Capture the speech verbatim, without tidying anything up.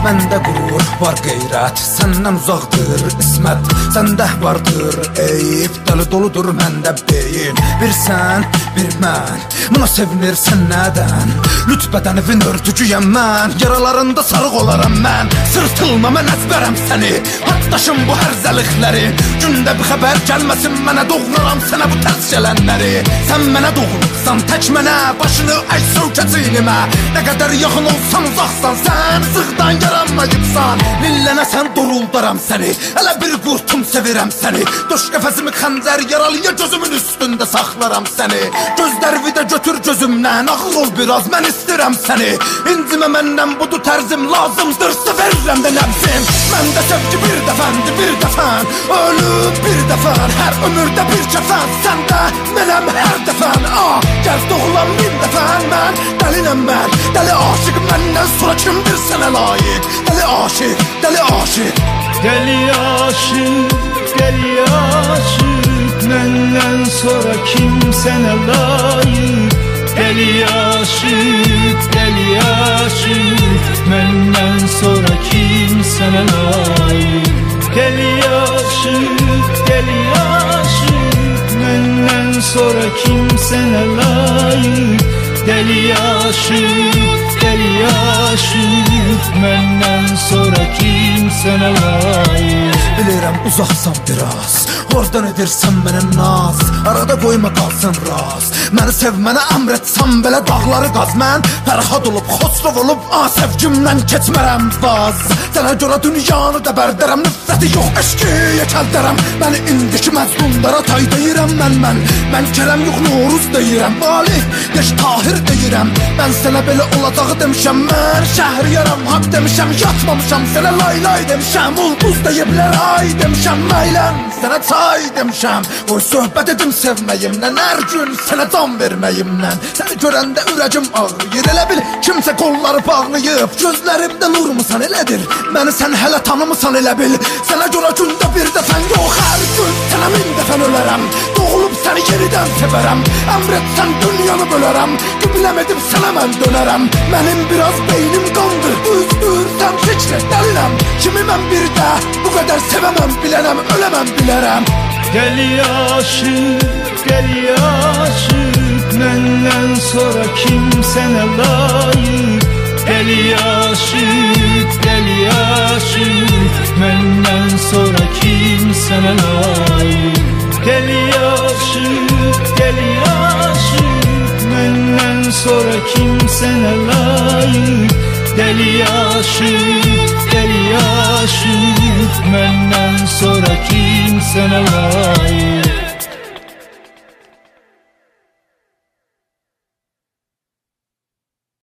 Məndə qurur, var qeyrət, səndən uzaqdır ismət. Səndə vardır eyib, dəli doludur məndə beyin. Bir sən, bir mən, buna sevinirsən nədən? Lütbədən evin örtücüyəm mən, yaralarında sarıq olaram mən. Sırtılma mən əzbərəm səni, hattaşım bu hərzəlikləri. Gündə bir xəbər gəlməsin mənə, doğraram sənə bu tərs gələnləri. Sən mənə doğulubsan, tək mənə, başını əy sökə çiynimə. Nə qədər yaxın olsan uzaqsan, sən sıxdan yaranmayıbsan. Lillənəsən doruldaram səni, hələ bir qurtum sevirəm səni. Döş qəfəsimi xəncər yaralıya gözümün üstündə saxlaram səni. Gözlərvi də götür gözümdən, axıl ol biraz, mən istəyirəm səni. İncimə məndən budur tərzim, lazımdırsa verirəm də nəbzim. Məndə sevgi bir dəfəndir, bir dəfən, ölüb bir dəfən, hər ömürdə bir kəfən. Səndə mənəm hər dəfən, ah, gəz doğulan min dəfən. Mən dəlinəm mən, dəli aşıq, məndən sonra kimdir sənə layiq? Dəli aşıq, dəli aşıq. Dəli aşıq, dəli aşıq, məndən sonra kim sənə layiq? Dəli aşıq, dəli aşıq, məndən sonra kim sənə layiq? Dəli aşıq, dəli aşıq, məndən sonra kim sənə layiq? Dəli aşıq, dəli aşıq, məndən sonra kim sənə layiq? Bilirəm uzaqsan biraz, oradan edirsən mənə naz. Arada qoyma qalsın raz, məni sev, mənə əmr etsən belə dağları qaz. Mən Fərhad olub, Xosrov olub, a sevgimdən keçmərəm vaz. Sənə görə dünyanı da bərdərəm, nifrəti yox eşki yekəldərəm. Məni indiki məzlumlara tay deyirəm mən, mən Mən Kərəm yox Noruz deyirəm, Valih deş Tahir deyirəm. Mən sənə belə olacağı demişəm, mən Şəhriyarəm haqq demişəm. Yatmamışam sənə lay lay demişəm, ulduz deyiblər ay demişəm. Məylən sənə çay demişəm, oy söhbət edim sevməyimdən, hər gün sənə can verməyimdən. Səni görəndə ürəcim ağrıyır, elə bil kimsə qolları bağlayıb. Gözlərimdə nurmusan elədir, məni sən hələ tanımısan elə bil. Sənə görə gündə bir dəfən yox, hər gün sənə min dəfən ölərəm. Doğulub səni yenidən sevərəm, əmr etsən dünyanı bölərəm. Qıbləm edib sənə mən dönərəm, mənim biraz beynim qandır. Düzdür, sən fikr et, dəlinəm, kimi mən bir də bu qədər sevəməm, bilənəm, öləməm, bilərəm. Dəli aşıq, dəli aşıq, məndən sonra kim sənə layiq? Dəli aşıq, dəli aşıq, məndən sonra kim sənə layiq? Dəli aşıq, dəli aşıq, məndən sonra kim sənə layiq? Dəli aşıq, dəli aşıq, məndən sonra kim sənə layiq?